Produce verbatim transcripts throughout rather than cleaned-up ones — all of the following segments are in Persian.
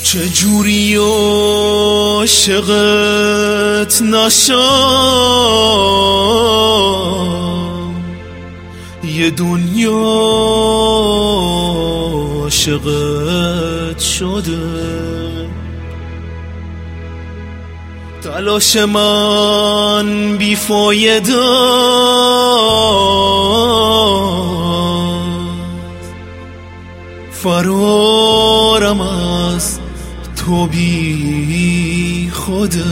چجوری عاشقت نشم، یه دنیا عاشقت شده. تلاش من بیفایده فرارم از تو بی خوده.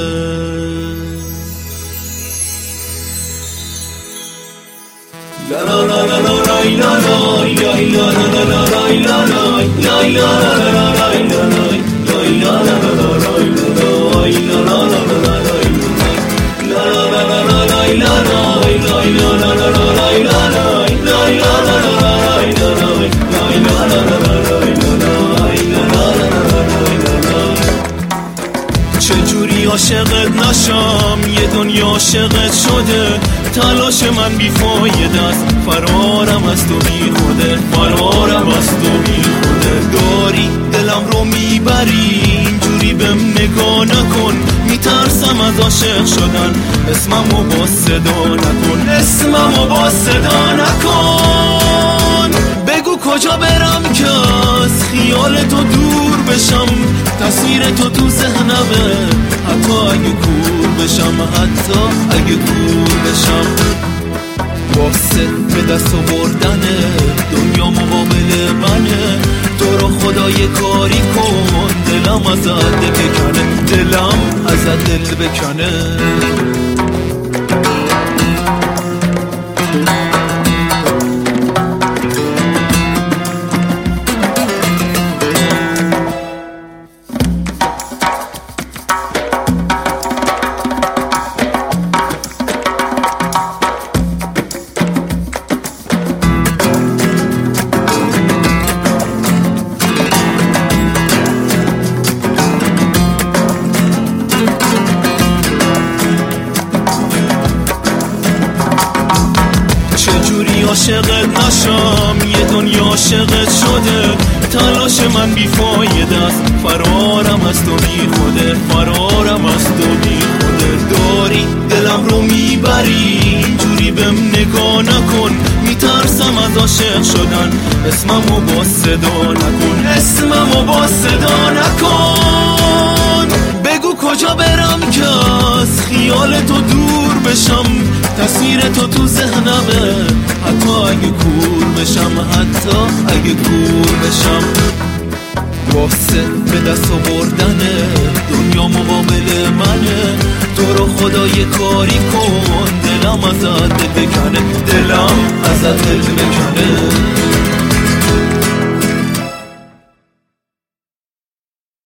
لا لا لا لا لا لا لا چجوری عاشقت نشم، یه دنیا عاشقت شده. تلاش من بیفایده است فرارم از تو بی خوده، فرارم از تو بی خوده. داری دلم رو میبری اینجوری بهم نگاه نکن، میترسم از عاشق شدن. اسممو با صدا نکن، اسممو با صدا نکن. بگو کجا برم که از خیال تو دور بشم، تصویر تو تو ذهنمه حتی اگه کور بشم، حتی اگه کور بشم. واسه به دست آوردنه دنیا مقابل منه، تو رو خدا یه کاری کن دلم ازت دل بکنه، دلم ازت دل بکنه. عاشقت نشم، یه دنیا عاشقت شده. تلاش من بیفایده است فرارم از تو بی خوده، فرارم از تو بی خوده. داری دلم رو میبری اینجوری بهم نگاه نکن، میترسم از عاشق شدن. اسممو با صدا نکن، اسممو با صدا نکن. بگو کجا برم که از خیال تو دور بشم، تصویر تو تو ذهنمه حتی اگه کور بشم، حتی اگه کور بشم. واسه به دست آوردنه دنیا مقابل منه، تو رو خدا یه کاری کن دلم ازت دل بکنه، دلم ازت دل بکنه.